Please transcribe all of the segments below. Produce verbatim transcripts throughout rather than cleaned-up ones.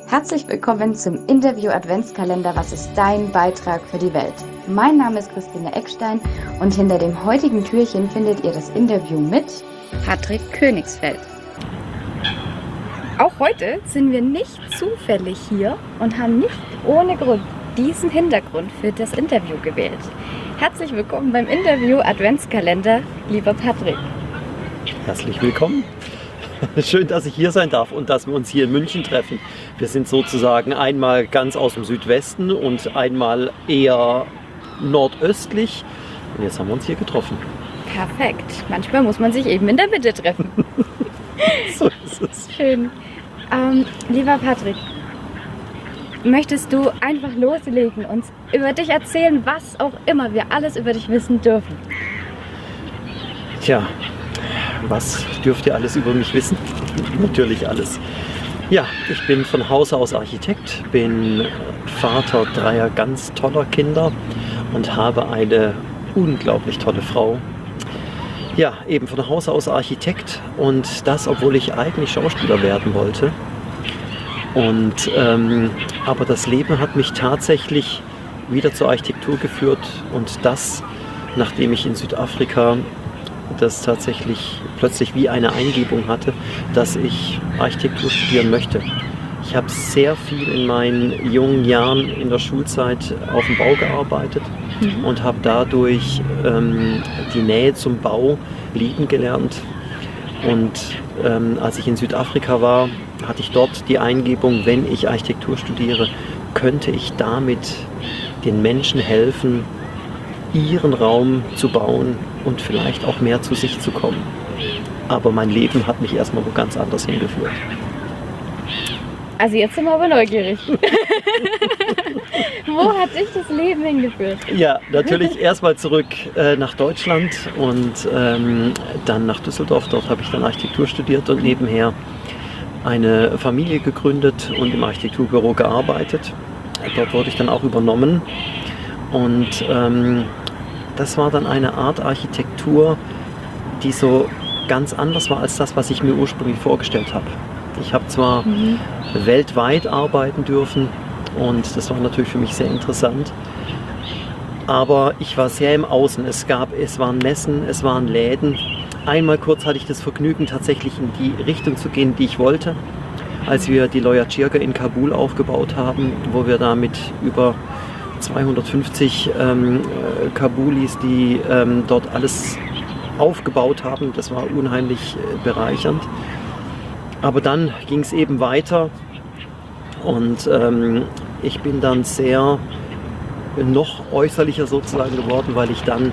Herzlich willkommen zum Interview Adventskalender. Was ist dein Beitrag für die Welt? Mein Name ist Christine Eckstein und hinter dem heutigen Türchen findet ihr das Interview mit Patrick Königsfeld. Auch heute sind wir nicht zufällig hier und haben nicht ohne Grund diesen Hintergrund für das Interview gewählt. Herzlich willkommen beim Interview Adventskalender, lieber Patrick. Herzlich willkommen. Schön, dass ich hier sein darf und dass wir uns hier in München treffen. Wir sind sozusagen einmal ganz aus dem Südwesten und einmal eher nordöstlich. Und jetzt haben wir uns hier getroffen. Perfekt. Manchmal muss man sich eben in der Mitte treffen. So ist es. Schön. Ähm, lieber Patrick, möchtest du einfach loslegen, uns über dich erzählen, was auch immer wir alles über dich wissen dürfen? Tja, was dürft ihr alles über mich wissen? Natürlich alles. Ja, ich bin von Hause aus Architekt, bin Vater dreier ganz toller Kinder und habe eine unglaublich tolle Frau. Ja, eben von Hause aus Architekt und das, obwohl ich eigentlich Schauspieler werden wollte. Und, ähm, aber das Leben hat mich tatsächlich wieder zur Architektur geführt und das, nachdem ich in Südafrika das tatsächlich plötzlich wie eine Eingebung hatte, dass ich Architektur studieren möchte. Ich habe sehr viel in meinen jungen Jahren in der Schulzeit auf dem Bau gearbeitet mhm. und habe dadurch ähm, die Nähe zum Bau lieben gelernt. Und ähm, als ich in Südafrika war, hatte ich dort die Eingebung, wenn ich Architektur studiere, könnte ich damit den Menschen helfen, ihren Raum zu bauen und vielleicht auch mehr zu sich zu kommen. Aber mein Leben hat mich erstmal wo ganz anders hingeführt. Also jetzt sind wir aber neugierig. Wo hat dich das Leben hingeführt? Ja, natürlich erstmal zurück äh, nach Deutschland und ähm, dann nach Düsseldorf. Dort habe ich dann Architektur studiert und nebenher eine Familie gegründet und im Architekturbüro gearbeitet. Dort wurde ich dann auch übernommen. Und ähm, das war dann eine Art Architektur, die so ganz anders war als das, was ich mir ursprünglich vorgestellt habe. Ich habe zwar mhm. weltweit arbeiten dürfen und das war natürlich für mich sehr interessant, aber ich war sehr im Außen. Es gab, es waren Messen, es waren Läden. Einmal kurz hatte ich das Vergnügen, tatsächlich in die Richtung zu gehen, die ich wollte, als wir die Loya Jirga in Kabul aufgebaut haben, wo wir da mit über zweihundertfünfzig ähm, Kabulis, die ähm, dort alles aufgebaut haben. Das war unheimlich äh, bereichernd. Aber dann ging es eben weiter und ähm, ich bin dann sehr noch äußerlicher sozusagen geworden, weil ich dann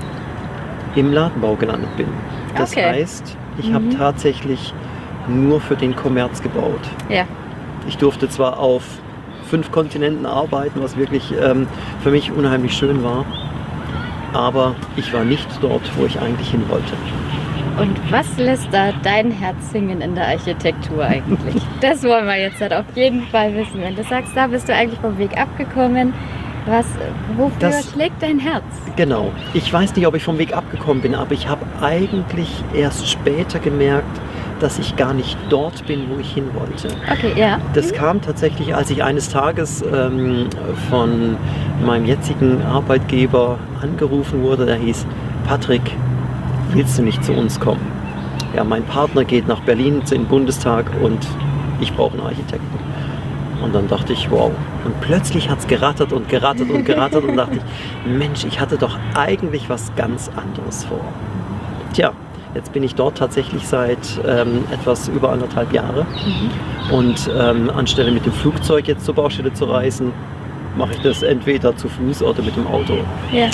im Ladenbau gelandet bin. Das okay. heißt, ich mhm. habe tatsächlich nur für den Kommerz gebaut. Ja. Ich durfte zwar auf fünf Kontinenten arbeiten, was wirklich ähm, für mich unheimlich schön war. Aber ich war nicht dort, wo ich eigentlich hin wollte. Und was lässt da dein Herz singen in der Architektur eigentlich? Das wollen wir jetzt halt auf jeden Fall wissen. Wenn du sagst, da bist du eigentlich vom Weg abgekommen, was, wofür das, schlägt dein Herz? Genau. Ich weiß nicht, ob ich vom Weg abgekommen bin, aber ich habe eigentlich erst später gemerkt, dass ich gar nicht dort bin, wo ich hin wollte. Okay, ja. Das kam tatsächlich, als ich eines Tages ähm, von meinem jetzigen Arbeitgeber angerufen wurde. Der hieß: Patrick, willst du nicht zu uns kommen? Ja, mein Partner geht nach Berlin in den Bundestag und ich brauche einen Architekten. Und dann dachte ich, wow. Und plötzlich hat es gerattert und gerattert und gerattert und dachte ich, Mensch, ich hatte doch eigentlich was ganz anderes vor. Tja. Jetzt bin ich dort tatsächlich seit ähm, etwas über anderthalb Jahre mhm. und ähm, anstelle mit dem Flugzeug jetzt zur Baustelle zu reisen, mache ich das entweder zu Fuß oder mit dem Auto. Ja.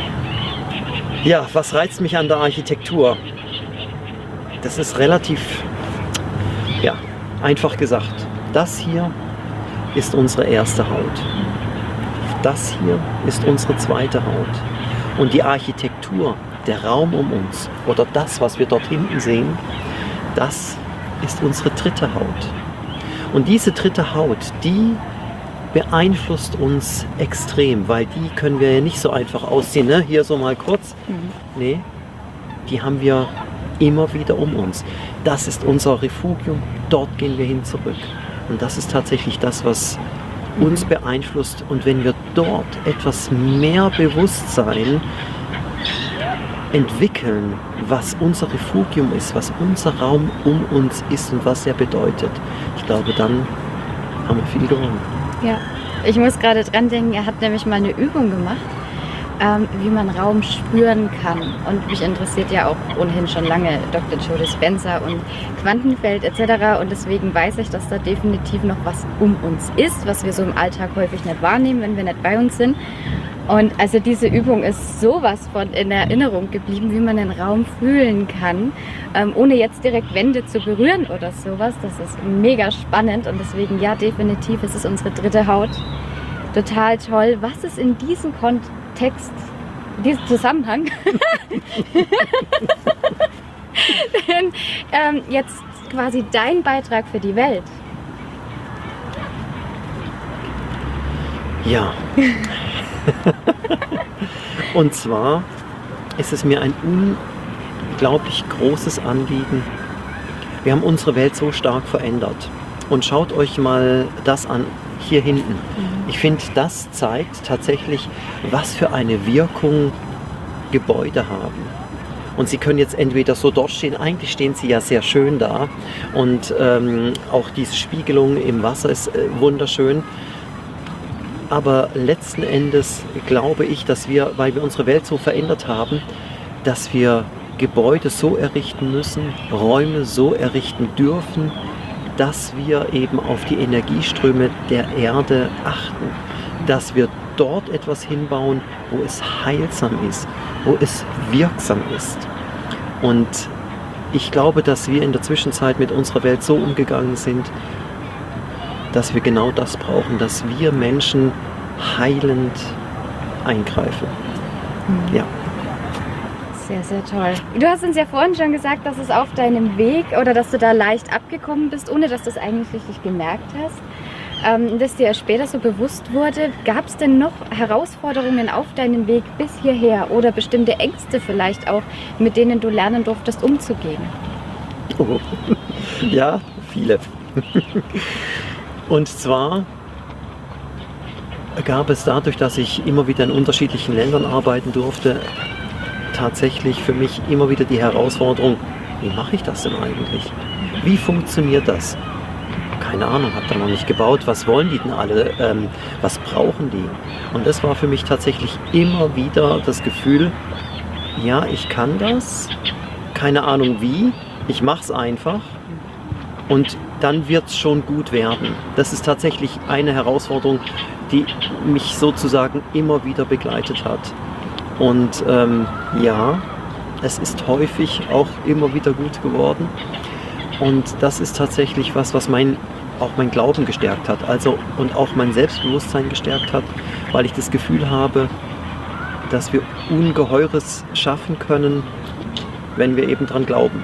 Ja, was reizt mich an der Architektur? Das ist relativ, ja, einfach gesagt. Das hier ist unsere erste Haut. Das hier ist unsere zweite Haut. Und die Architektur, der Raum um uns oder das, was wir dort hinten sehen, das ist unsere dritte Haut. Und diese dritte Haut, die beeinflusst uns extrem, weil die können wir ja nicht so einfach ausziehen, ne? Hier so mal kurz. Mhm. Nee, die haben wir immer wieder um uns. Das ist unser Refugium, dort gehen wir hin zurück. Und das ist tatsächlich das, was uns beeinflusst. Und wenn wir dort etwas mehr Bewusstsein entwickeln, was unser Refugium ist, was unser Raum um uns ist und was er bedeutet, ich glaube, dann haben wir viel gewonnen. Ja, ich muss gerade dran denken, er hat nämlich mal eine Übung gemacht, ähm, wie man Raum spüren kann. Und mich interessiert ja auch ohnehin schon lange Doktor Joe Dispenza und Quantenfeld et cetera. Und deswegen weiß ich, dass da definitiv noch was um uns ist, was wir so im Alltag häufig nicht wahrnehmen, wenn wir nicht bei uns sind. Und also diese Übung ist sowas von in Erinnerung geblieben, wie man den Raum fühlen kann, ähm, ohne jetzt direkt Wände zu berühren oder sowas. Das ist mega spannend und deswegen ja, definitiv, es ist unsere dritte Haut. Total toll, was es in diesem Kontext, diesem Zusammenhang denn, ähm, jetzt quasi dein Beitrag für die Welt. Ja. Und zwar ist es mir ein unglaublich großes Anliegen. Wir haben unsere Welt so stark verändert. Und schaut euch mal das an, hier hinten. Ich finde, das zeigt tatsächlich, was für eine Wirkung Gebäude haben. Und sie können jetzt entweder so dort stehen, eigentlich stehen sie ja sehr schön da. Und ähm, auch diese Spiegelung im Wasser ist äh, wunderschön. Aber letzten Endes glaube ich, dass wir, weil wir unsere Welt so verändert haben, dass wir Gebäude so errichten müssen, Räume so errichten dürfen, dass wir eben auf die Energieströme der Erde achten. Dass wir dort etwas hinbauen, wo es heilsam ist, wo es wirksam ist. Und ich glaube, dass wir in der Zwischenzeit mit unserer Welt so umgegangen sind, dass wir genau das brauchen, dass wir Menschen heilend eingreifen. Mhm. Ja. Sehr, sehr toll. Du hast uns ja vorhin schon gesagt, dass es auf deinem Weg oder dass du da leicht abgekommen bist, ohne dass du es eigentlich richtig gemerkt hast. Ähm, dass dir später so bewusst wurde. Gab es denn noch Herausforderungen auf deinem Weg bis hierher oder bestimmte Ängste vielleicht auch, mit denen du lernen durftest, umzugehen? Oh. Ja, viele. Und zwar gab es dadurch, dass ich immer wieder in unterschiedlichen Ländern arbeiten durfte, tatsächlich für mich immer wieder die Herausforderung, wie mache ich das denn eigentlich? Wie funktioniert das? Keine Ahnung, habe da noch nicht gebaut. Was wollen die denn alle? Ähm, was brauchen die? Und das war für mich tatsächlich immer wieder das Gefühl, ja, ich kann das, keine Ahnung wie, ich mache es einfach und dann wird es schon gut werden. Das ist tatsächlich eine Herausforderung, die mich sozusagen immer wieder begleitet hat. Und ähm, ja, es ist häufig auch immer wieder gut geworden. Und das ist tatsächlich was, was mein, auch mein Glauben gestärkt hat, also und auch mein Selbstbewusstsein gestärkt hat, weil ich das Gefühl habe, dass wir Ungeheures schaffen können, wenn wir eben dran glauben.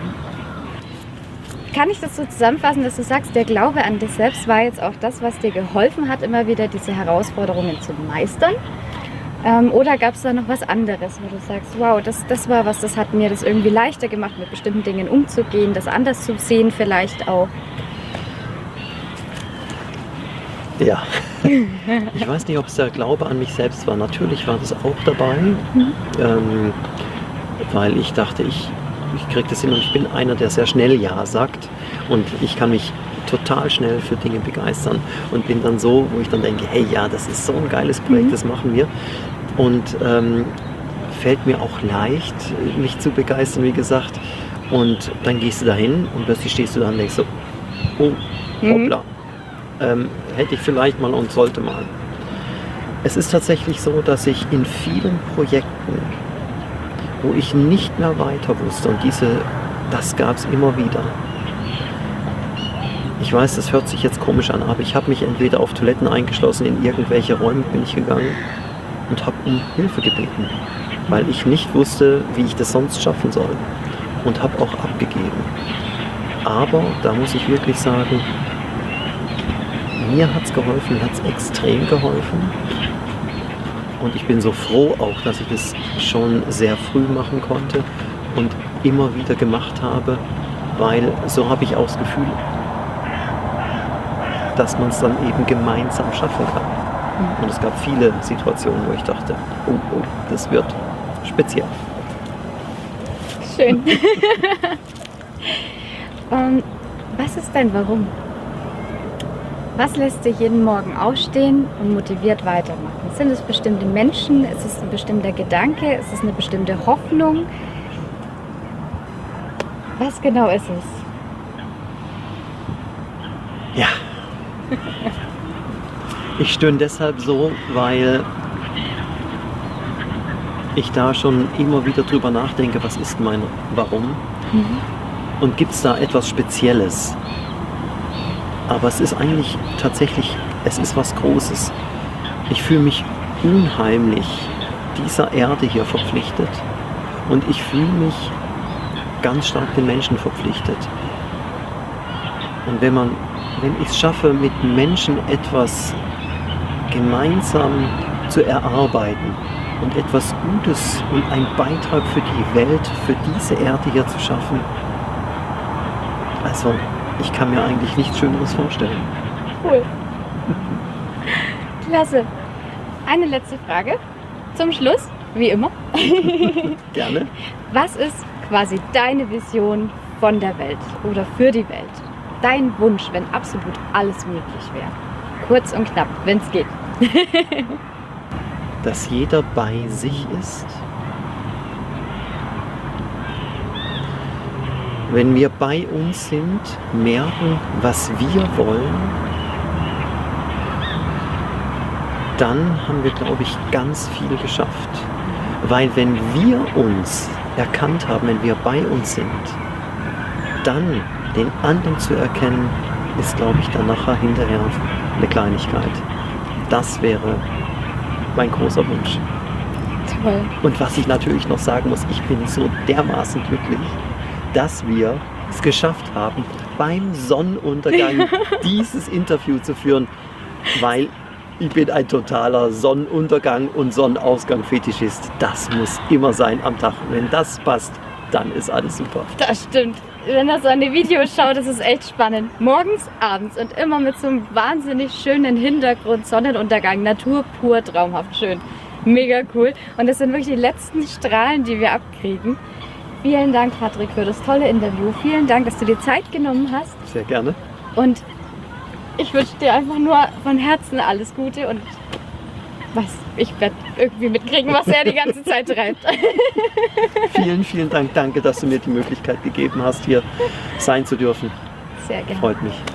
Kann ich das so zusammenfassen, dass du sagst, der Glaube an dich selbst war jetzt auch das, was dir geholfen hat, immer wieder diese Herausforderungen zu meistern? Ähm, oder gab es da noch was anderes, wo du sagst, wow, das, das war was, das hat mir das irgendwie leichter gemacht, mit bestimmten Dingen umzugehen, das anders zu sehen vielleicht auch? Ja, ich weiß nicht, ob es der Glaube an mich selbst war. Natürlich war das auch dabei, mhm. ähm, weil ich dachte, ich, ich kriege das hin und ich bin einer, der sehr schnell Ja sagt und ich kann mich total schnell für Dinge begeistern und bin dann so, wo ich dann denke, hey, ja, das ist so ein geiles Projekt, mhm. das machen wir. Und ähm, fällt mir auch leicht, mich zu begeistern, wie gesagt. Und dann gehst du dahin und plötzlich stehst du da und denkst so, oh, hoppla, mhm. ähm, hätte ich vielleicht mal und sollte mal. Es ist tatsächlich so, dass ich in vielen Projekten, wo ich nicht mehr weiter wusste, und diese, das gab es immer wieder. Ich weiß, das hört sich jetzt komisch an, aber ich habe mich entweder auf Toiletten eingeschlossen, in irgendwelche Räume bin ich gegangen und habe um Hilfe gebeten, weil ich nicht wusste, wie ich das sonst schaffen soll, und habe auch abgegeben. Aber da muss ich wirklich sagen, mir hat es geholfen, hat es extrem geholfen, und ich bin so froh auch, dass ich das schon sehr früh machen konnte und immer wieder gemacht habe, weil so habe ich auch das Gefühl, dass man es dann eben gemeinsam schaffen kann. Und es gab viele Situationen, wo ich dachte, oh, oh, das wird speziell. Schön. um, was ist dein Warum? Was lässt dich jeden Morgen aufstehen und motiviert weitermachen? Sind es bestimmte Menschen? Ist es ein bestimmter Gedanke? Ist es eine bestimmte Hoffnung? Was genau ist es? Ja. Ich stöhne deshalb so, weil ich da schon immer wieder drüber nachdenke, was ist mein Warum? Mhm. Und gibt es da etwas Spezielles? Aber es ist eigentlich tatsächlich, es ist was Großes. Ich fühle mich unheimlich dieser Erde hier verpflichtet und ich fühle mich ganz stark den Menschen verpflichtet. Und wenn man, wenn ich es schaffe, mit Menschen etwas gemeinsam zu erarbeiten und etwas Gutes und einen Beitrag für die Welt, für diese Erde hier zu schaffen, also ich kann mir eigentlich nichts Schöneres vorstellen. Cool. Klasse. Eine letzte Frage zum Schluss, wie immer. Gerne. Was ist quasi deine Vision von der Welt oder für die Welt? Dein Wunsch, wenn absolut alles möglich wäre? Kurz und knapp, wenn es geht. Dass jeder bei sich ist. Wenn wir bei uns sind, merken, was wir wollen, dann haben wir, glaube ich, ganz viel geschafft. Weil wenn wir uns erkannt haben, wenn wir bei uns sind, dann den anderen zu erkennen, ist, glaube ich, dann nachher hinterher eine Kleinigkeit. Das wäre mein großer Wunsch. Toll. Und was ich natürlich noch sagen muss, ich bin so dermaßen glücklich, dass wir es geschafft haben, beim Sonnenuntergang dieses Interview zu führen, weil ich bin ein totaler Sonnenuntergang- und Sonnenausgang-Fetischist. Das muss immer sein am Tag. Wenn das passt, dann ist alles super. Das stimmt. Wenn ihr so an die Videos schaut, das ist echt spannend. Morgens, abends und immer mit so einem wahnsinnig schönen Hintergrund, Sonnenuntergang, Natur pur, traumhaft schön. Mega cool. Und das sind wirklich die letzten Strahlen, die wir abkriegen. Vielen Dank, Patrick, für das tolle Interview. Vielen Dank, dass du dir Zeit genommen hast. Sehr gerne. Und ich wünsche dir einfach nur von Herzen alles Gute und was, ich werde irgendwie mitkriegen, was er die ganze Zeit treibt. Vielen, vielen Dank. Danke, dass du mir die Möglichkeit gegeben hast, hier sein zu dürfen. Sehr gerne. Freut mich.